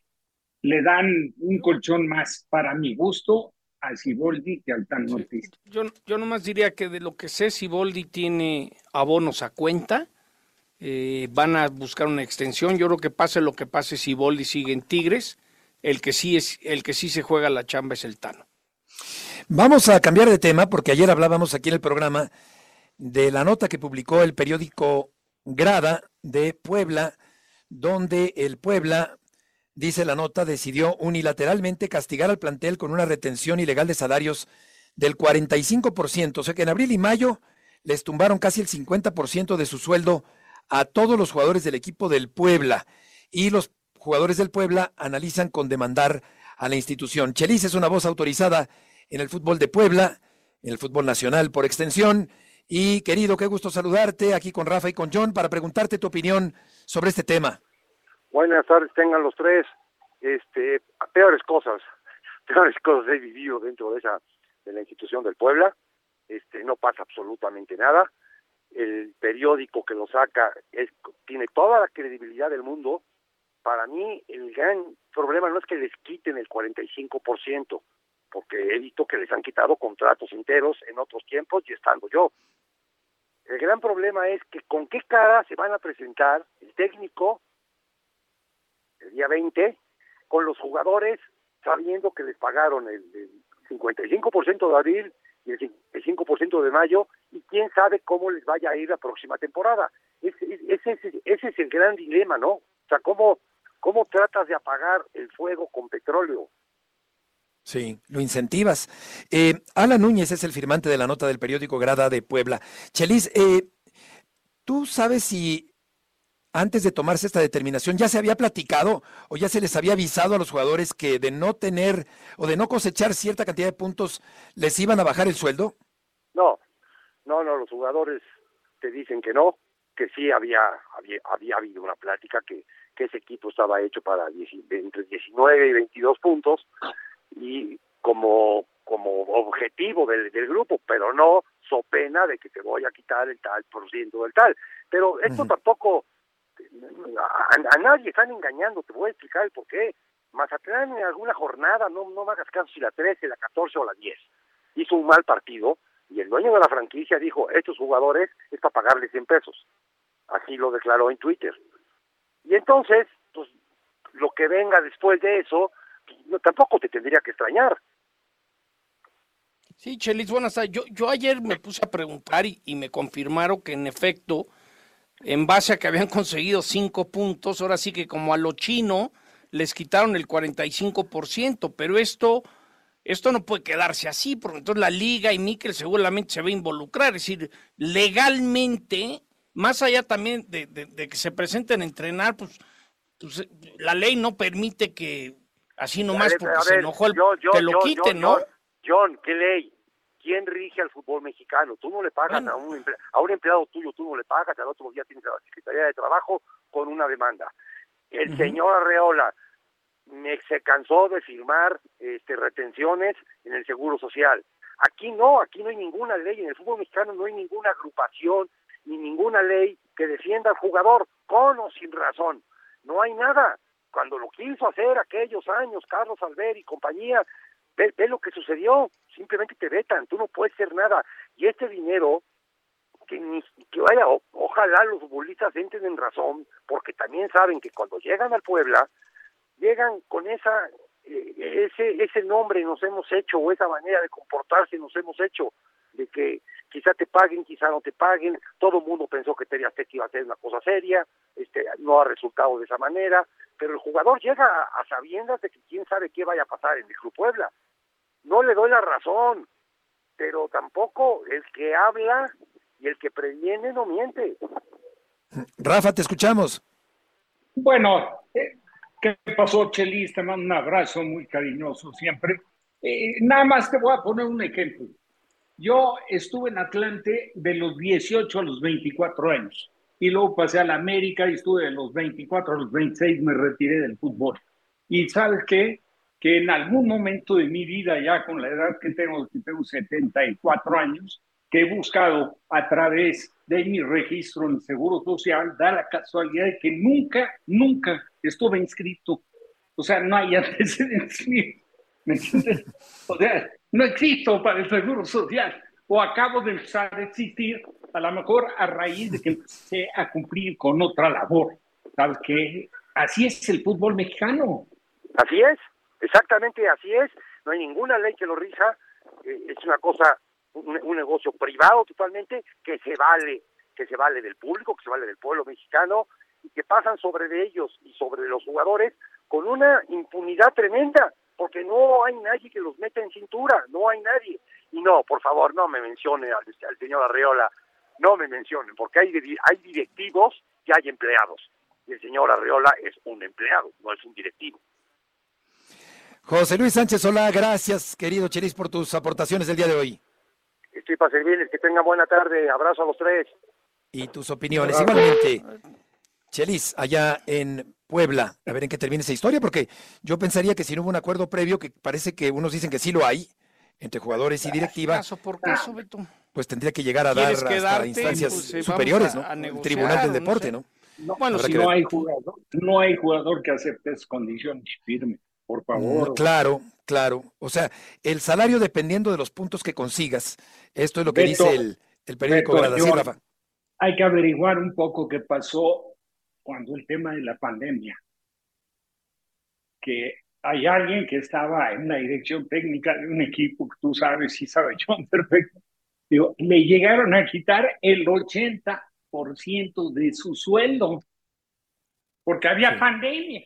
le dan un colchón más para mi gusto a Siboldi que al Tano Ortiz. Yo nomás diría que de lo que sé, Siboldi tiene abonos a cuenta, van a buscar una extensión. Yo creo que pase lo que pase, Siboldi sigue en Tigres. El que sí se juega la chamba es el Tano. Vamos a cambiar de tema porque ayer hablábamos aquí en el programa de la nota que publicó el periódico Grada de Puebla, donde el Puebla, dice la nota, decidió unilateralmente castigar al plantel con una retención ilegal de salarios del 45%, o sea que en abril y mayo les tumbaron casi el 50% de su sueldo a todos los jugadores del equipo del Puebla, y los jugadores del Puebla analizan con demandar a la institución. Chelis es una voz autorizada en el fútbol de Puebla, en el fútbol nacional por extensión, y querido, qué gusto saludarte aquí con Rafa y con John para preguntarte tu opinión sobre este tema. Buenas tardes, tengan los tres. Peores cosas he vivido dentro de la institución del Puebla. No pasa absolutamente nada. El periódico que lo saca tiene toda la credibilidad del mundo. Para mí, el gran problema no es que les quiten el 45%, porque he visto que les han quitado contratos enteros en otros tiempos y estando yo. El gran problema es que con qué cara se van a presentar el técnico el día 20 con los jugadores sabiendo que les pagaron el 55% de abril y el 55% de mayo, y quién sabe cómo les vaya a ir la próxima temporada. Ese es el gran dilema, ¿no? O sea, ¿cómo tratas de apagar el fuego con petróleo? Sí, lo incentivas. Alan Núñez es el firmante de la nota del periódico Grada de Puebla. Chelis, ¿tú sabes si antes de tomarse esta determinación ya se había platicado o ya se les había avisado a los jugadores que de no tener o de no cosechar cierta cantidad de puntos les iban a bajar el sueldo? No, los jugadores te dicen que no, que sí había habido una plática, que ese equipo estaba hecho para entre 19 y 22 puntos, y como objetivo del grupo, pero no so pena de que te voy a quitar el tal por ciento del tal. Pero esto tampoco, a nadie están engañando, te voy a explicar el por qué. Mazatlán en alguna jornada, no me hagas caso si la 13, la 14 o la 10, hizo un mal partido, y el dueño de la franquicia dijo, estos jugadores es para pagarles 100 pesos. Así lo declaró en Twitter. Y entonces, pues, lo que venga después de eso, tampoco te tendría que extrañar. Sí, Chelis, buenas tardes. Yo ayer me puse a preguntar y me confirmaron que en efecto, en base a que habían conseguido 5 puntos, ahora sí que como a lo chino, les quitaron el 45%, pero esto no puede quedarse así, porque entonces la liga y Mikel seguramente se va a involucrar, es decir, legalmente, más allá también de que se presenten a entrenar, pues la ley no permite que así nomás porque se enojó te lo quiten, ¿no? John, ¿qué ley? ¿Quién rige al fútbol mexicano? Tú no le pagas a un empleado tuyo, tú no le pagas, al otro día tienes a la Secretaría de Trabajo con una demanda. El señor Arreola se cansó de firmar retenciones en el Seguro Social. Aquí no hay ninguna ley, en el fútbol mexicano no hay ninguna agrupación ni ninguna ley que defienda al jugador con o sin razón. No hay nada. Cuando lo quiso hacer aquellos años, Carlos Albert y compañía, ve lo que sucedió, simplemente te vetan, tú no puedes hacer nada. Y este dinero, ojalá los futbolistas entren en razón, porque también saben que cuando llegan al Puebla, llegan con ese nombre nos hemos hecho, o esa manera de comportarse nos hemos hecho, de que quizá te paguen, quizá no te paguen, todo el mundo pensó que TV Azteca iba a ser una cosa seria, no ha resultado de esa manera, pero el jugador llega a sabiendas de que quién sabe qué vaya a pasar en el Club Puebla. No le doy la razón, pero tampoco el que habla y el que previene no miente. Rafa, te escuchamos. Bueno, ¿qué pasó, Chelis? Te mando un abrazo muy cariñoso siempre. Nada más te voy a poner un ejemplo. Yo estuve en Atlante de los 18 a los 24 años y luego pasé a la América y estuve de los 24 a los 26, me retiré del fútbol. Y ¿sabes qué? Que en algún momento de mi vida, ya con la edad que tengo 74 años, que he buscado a través de mi registro en el Seguro Social, da la casualidad de que nunca estuve inscrito. O sea, no hay antecedentes míos. ¿Me entiendes? O sea, no existo para el Seguro Social. O acabo de empezar a existir, a lo mejor a raíz de que empecé a cumplir con otra labor. ¿Sabes qué? Así es el fútbol mexicano. Así es, exactamente así es. No hay ninguna ley que lo rija. Es una cosa, un negocio privado totalmente, que se vale del público, que se vale del pueblo mexicano, y que pasan sobre de ellos y sobre los jugadores con una impunidad tremenda, porque no hay nadie que los meta en cintura, no hay nadie. Y no, por favor, no me mencione al señor Arreola, no me mencionen, porque hay directivos y hay empleados, y el señor Arreola es un empleado, no es un directivo. José Luis Sánchez Solá, gracias, querido Chelis, por tus aportaciones del día de hoy. Estoy para servirles, que tengan buena tarde, abrazo a los tres. Y tus opiniones, igualmente. Chelis, allá en Puebla, a ver en qué termina esa historia, porque yo pensaría que si no hubo un acuerdo previo, que parece que unos dicen que sí lo hay, entre jugadores y directiva, ¿Por qué eso, Beto? pues tendría que llegar a dar hasta instancias superiores, ¿no? El Tribunal del Deporte, ¿no? Bueno, si no hay jugador que acepte esas condiciones firme, por favor. Claro. O sea, el salario dependiendo de los puntos que consigas. Esto es lo que Beto, dice el periódico Grada. Sí, Rafa. Hay que averiguar un poco qué pasó cuando el tema de la pandemia. Que hay alguien que estaba en la dirección técnica de un equipo que tú sabes, sí sabe John perfecto. Digo, le llegaron a quitar el 80% de su sueldo porque había pandemia.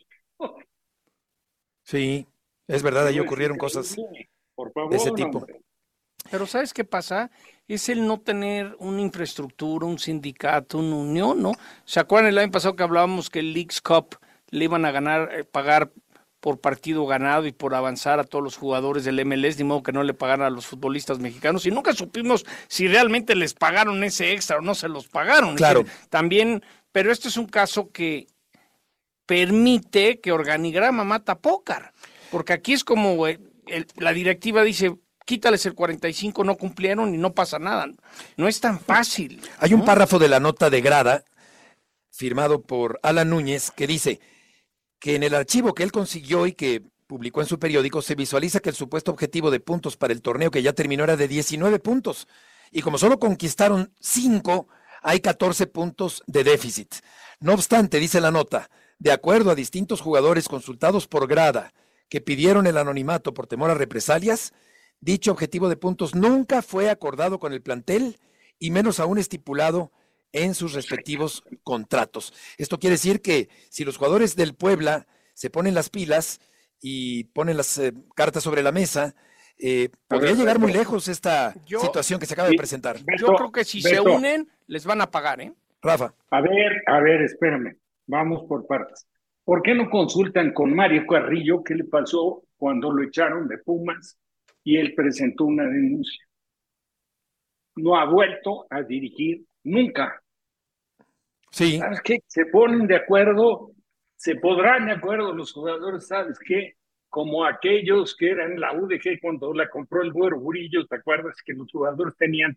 Sí, es verdad, ahí ocurrieron cosas por favor, de ese tipo. Hombre. Pero ¿sabes qué pasa? Es el no tener una infraestructura, un sindicato, una unión, ¿no? ¿Se acuerdan el año pasado que hablábamos que el Leagues Cup le iban a pagar por partido ganado y por avanzar a todos los jugadores del MLS, de modo que no le pagaran a los futbolistas mexicanos? Y nunca supimos si realmente les pagaron ese extra o no se los pagaron. Claro. También, pero este es un caso que permite que organigrama mata pócar, porque aquí es como la directiva dice, quítales el 45, no cumplieron y no pasa nada. No es tan fácil. Hay un párrafo de la nota de Grada, firmado por Alan Núñez, que dice que en el archivo que él consiguió y que publicó en su periódico, se visualiza que el supuesto objetivo de puntos para el torneo que ya terminó era de 19 puntos. Y como solo conquistaron 5, hay 14 puntos de déficit. No obstante, dice la nota, de acuerdo a distintos jugadores consultados por Grada, que pidieron el anonimato por temor a represalias, dicho objetivo de puntos nunca fue acordado con el plantel y menos aún estipulado en sus respectivos contratos. Esto quiere decir que si los jugadores del Puebla se ponen las pilas y ponen las cartas sobre la mesa, podría llegar muy lejos esta situación que se acaba de presentar. Yo creo que si se unen, les van a pagar, ¿eh? Rafa. A ver, espérame. Vamos por partes. ¿Por qué no consultan con Mario Carrillo qué le pasó cuando lo echaron de Pumas y él presentó una denuncia? No ha vuelto a dirigir nunca. Sí. ¿Sabes qué? Se ponen de acuerdo, se podrán de acuerdo los jugadores, ¿sabes qué? Como aquellos que eran la UDG cuando la compró el Güero Burillo, ¿te acuerdas que los jugadores tenían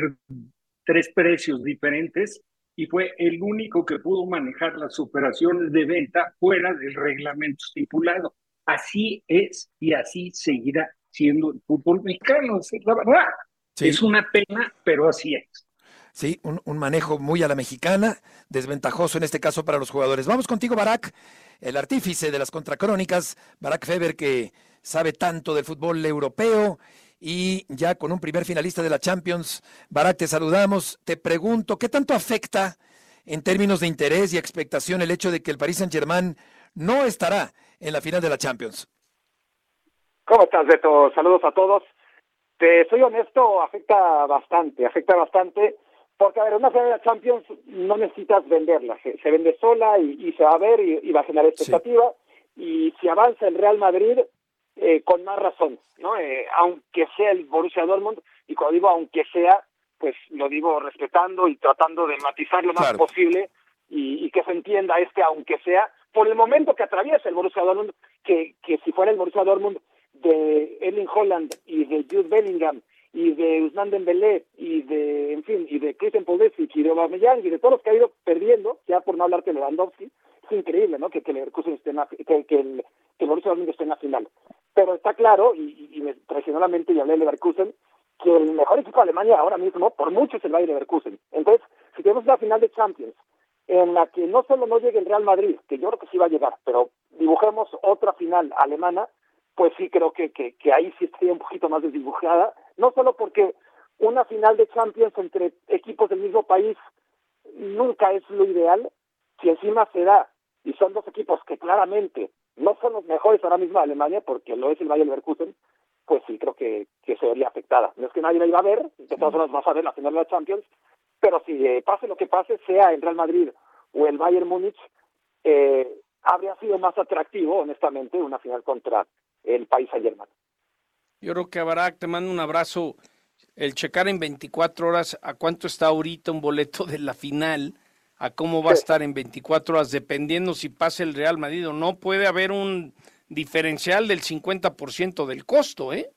tres precios diferentes? Y fue el único que pudo manejar las operaciones de venta fuera del reglamento estipulado. Así es y así seguirá siendo el fútbol mexicano, es la verdad. Sí. Es una pena, pero así es. Sí, un manejo muy a la mexicana, desventajoso en este caso para los jugadores. Vamos contigo, Barak, el artífice de las contracrónicas, Barak Feber, que sabe tanto del fútbol europeo y ya con un primer finalista de la Champions. Barak, te saludamos. Te pregunto, ¿qué tanto afecta en términos de interés y expectación el hecho de que el Paris Saint-Germain no estará en la final de la Champions? ¿Cómo estás, Beto? Saludos a todos. Te soy honesto, afecta bastante, porque a ver, una final de la Champions no necesitas venderla, se vende sola y se va a ver y va a generar expectativa, sí. Y si avanza el Real Madrid, con más razón, ¿no? Aunque sea el Borussia Dortmund, y cuando digo aunque sea, pues lo digo respetando y tratando de matizar lo más posible y que se entienda aunque sea, por el momento que atraviesa el Borussia Dortmund, que si fuera el Borussia Dortmund de Erling Haaland y de Jude Bellingham y de Ousmane Dembélé y de Christian Pulisic y de Aubameyang y de todos los que ha ido perdiendo, ya por no hablar de Lewandowski, es increíble, ¿no? Que Leverkusen esté que el Borussia Dortmund esté en la final. Pero está claro, y me traicionó la mente y hablé de Leverkusen, que el mejor equipo de Alemania ahora mismo, por mucho, es el Bayer Leverkusen. Entonces, si tenemos una final de Champions, en la que no solo no llegue el Real Madrid, que yo creo que sí va a llegar, pero dibujemos otra final alemana, pues sí creo que ahí sí estaría un poquito más desdibujada, no solo porque una final de Champions entre equipos del mismo país nunca es lo ideal, si encima se da, y son dos equipos que claramente no son los mejores ahora mismo de Alemania, porque lo es el Bayer Leverkusen, pues sí creo que se vería afectada. No es que nadie la iba a ver, de todas formas vas a ver la final de la Champions, pero si pase lo que pase, sea el Real Madrid o el Bayern Múnich, habría sido más atractivo, honestamente, una final contra el Paris Saint-Germain. Yo creo que Barak, te mando un abrazo. El checar en 24 horas a cuánto está ahorita un boleto de la final, a cómo va a estar en 24 horas, dependiendo si pasa el Real Madrid o no, puede haber un diferencial del 50% del costo, ¿eh?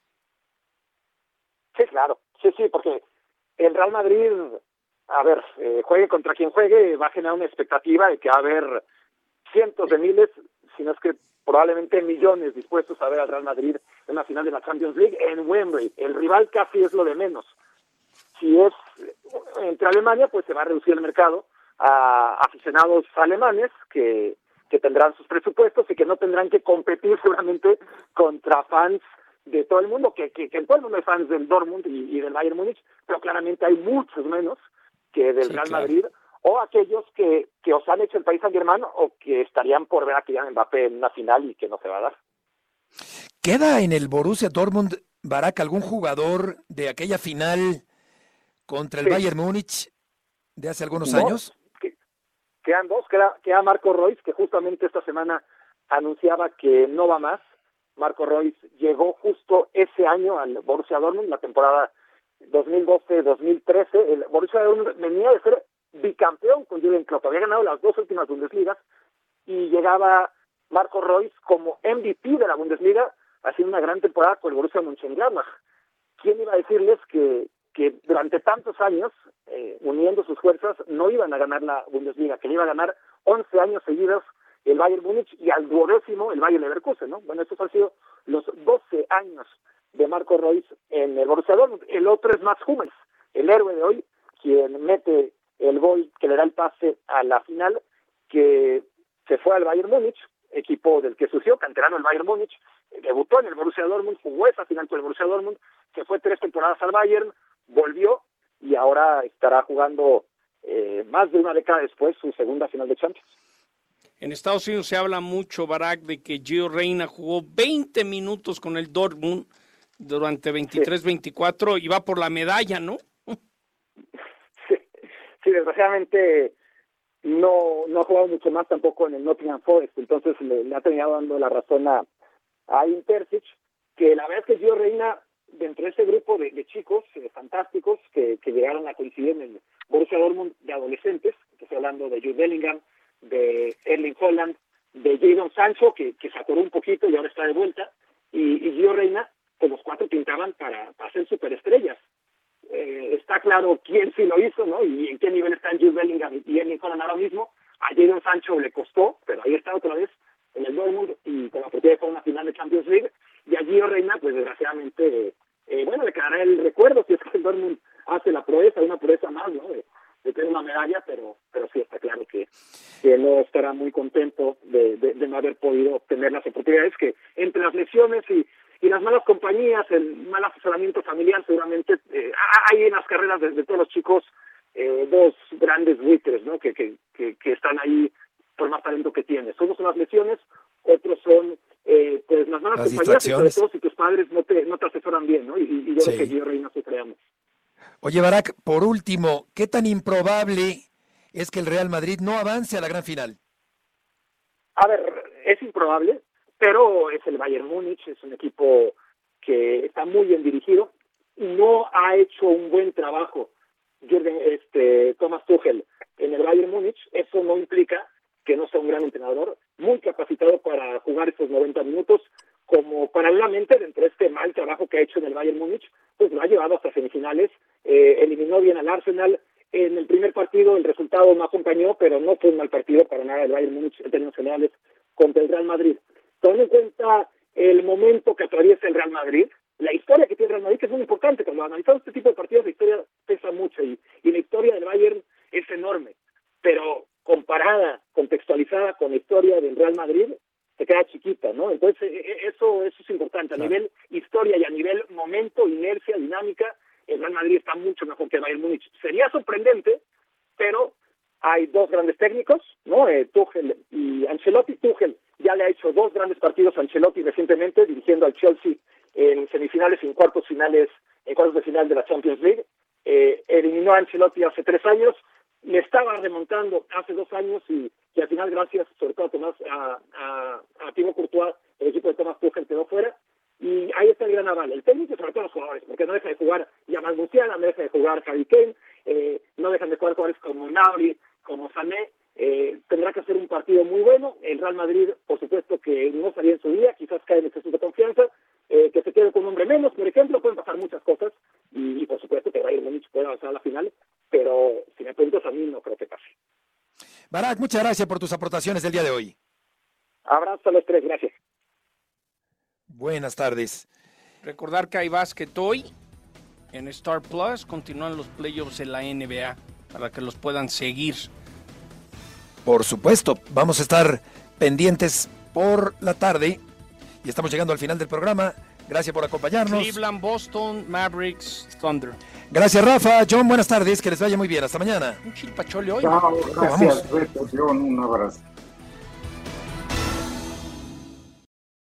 Sí, claro. Sí, porque el Real Madrid, a ver, juegue contra quien juegue, va a generar una expectativa de que va a haber cientos de miles, si no es que probablemente millones dispuestos a ver al Real Madrid en la final de la Champions League en Wembley. El rival casi es lo de menos. Si es entre Alemania, pues se va a reducir el mercado a aficionados alemanes que tendrán sus presupuestos y que no tendrán que competir seguramente contra fans de todo el mundo, que en todo el mundo hay fans del Dortmund y del Bayern Múnich, pero claramente hay muchos menos que del Real Madrid, o aquellos que os han hecho el Paris Saint-Germain o que estarían por ver a Kylian Mbappé en una final y que no se va a dar. ¿Queda en el Borussia Dortmund, Barak, algún jugador de aquella final contra el Bayern Múnich de hace algunos años? Quedan dos, queda Marco Reus, que justamente esta semana anunciaba que no va más. Marco Reus llegó justo ese año al Borussia Dortmund, la temporada 2012-2013. El Borussia Dortmund venía de ser bicampeón con Jürgen Klopp, había ganado las dos últimas Bundesligas y llegaba Marco Reus como MVP de la Bundesliga, haciendo una gran temporada con el Borussia Mönchengladbach. ¿Quién iba a decirles que durante tantos años, uniendo sus fuerzas, no iban a ganar la Bundesliga, que le iba a ganar 11 años seguidos el Bayern Múnich y al 12º el Bayer Leverkusen, ¿no? Bueno, estos han sido los 12 años de Marco Reus en el Borussia Dortmund. El otro es Mats Hummels, el héroe de hoy, quien mete el gol que le da el pase a la final, que se fue al Bayern Múnich, equipo del que surgió, canterano el Bayern Múnich, debutó en el Borussia Dortmund, jugó esa final con el Borussia Dortmund, se fue 3 temporadas al Bayern, volvió y ahora estará jugando más de una década después su segunda final de Champions. En Estados Unidos se habla mucho, Barak, de que Gio Reyna jugó 20 minutos con el Dortmund durante 23-24 y va por la medalla, ¿no? Sí, desgraciadamente no ha jugado mucho más tampoco en el Nottingham Forest, entonces le ha terminado dando la razón a Intercic, que la verdad es que Gio Reyna, dentro de ese grupo de chicos fantásticos que llegaron a coincidir en el Borussia Dortmund de adolescentes, que estoy hablando de Jude Bellingham, de Erling Haaland, de Jadon Sancho, que se atoró un poquito y ahora está de vuelta, y Gio Reyna, pues los cuatro pintaban para ser superestrellas. Está claro quién sí lo hizo, ¿no? Y en qué nivel están Jude Bellingham y Erling Haaland ahora mismo. A Jadon Sancho le costó, pero ahí está otra vez en el Dortmund y con la oportunidad de jugar una final de Champions League. Y a Gio Reyna, pues desgraciadamente, le quedará el recuerdo si es que el Dortmund hace la proeza, una proeza más, ¿no? De tener una medalla, pero sí está claro que no estará muy contento de no haber podido obtener las oportunidades, que entre las lesiones y las malas compañías, el mal asesoramiento familiar, seguramente hay en las carreras de todos los chicos dos grandes buitres, ¿no? Que están ahí por más talento que tienes. Unos son las lesiones, otros son pues las malas compañías, y sobre todo si tus padres no te asesoran bien, ¿no? Y yo creo que Gio Reyna sufriremos. Oye, Barak, por último, ¿qué tan improbable es que el Real Madrid no avance a la gran final? A ver, es improbable, pero es el Bayern Múnich, es un equipo que está muy bien dirigido y no ha hecho un buen trabajo Thomas Tuchel en el Bayern Múnich. Eso no implica que no sea un gran entrenador, muy capacitado para jugar esos 90 minutos, como paralelamente dentro de este mal trabajo que ha hecho en el Bayern Múnich, pues lo ha llevado hasta semifinales, eliminó bien al Arsenal. En el primer partido el resultado no acompañó, pero no fue un mal partido para nada el Bayern Múnich en términos generales contra el Real Madrid. Tomando en cuenta el momento que atraviesa el Real Madrid, la historia que tiene el Real Madrid, que es muy importante, cuando analizamos este tipo de partidos la historia pesa mucho y la historia del Bayern es enorme, pero comparada, contextualizada con la historia del Real Madrid, se queda chiquita, ¿no? Entonces eso es importante, a nivel historia y a nivel momento, inercia, dinámica, el Real Madrid está mucho mejor que el Bayern Múnich. Sería sorprendente, pero hay dos grandes técnicos, ¿no? Tuchel y Ancelotti. Tuchel ya le ha hecho dos grandes partidos a Ancelotti recientemente, dirigiendo al Chelsea en semifinales y en cuartos de final de la Champions League. Eliminó a Ancelotti hace 3 años, le estaba remontando hace 2 años y al final, gracias sobre todo a Thibaut Courtois, el equipo de Thomas Tuchel quedó fuera. Y ahí está el gran aval, el técnico y sobre todo los jugadores, porque no deja de jugar Jamal Musiala, no deja de jugar Harry Kane, no dejan de jugar jugadores como Gnabry, como Sané. Tendrá que hacer un partido muy bueno. El Real Madrid, por supuesto, que no salía en su día, quizás cae en exceso de confianza, que se quede con un hombre menos, por ejemplo, pueden pasar muchas cosas, y por supuesto que Bayern Múnich puede avanzar a la final, pero si me preguntas a mí, no creo que pase. Barak, muchas gracias por tus aportaciones del día de hoy. Abrazo a los tres, gracias. Buenas tardes. Recordar que hay básquet hoy en Star Plus, continúan los playoffs en la NBA para que los puedan seguir. Por supuesto, vamos a estar pendientes por la tarde y estamos llegando al final del programa. Gracias por acompañarnos. Cleveland, Boston, Mavericks, Thunder. Gracias, Rafa. John, buenas tardes, que les vaya muy bien. Hasta mañana. Un chilpachole hoy. Chao, gracias, Beto, John, un abrazo.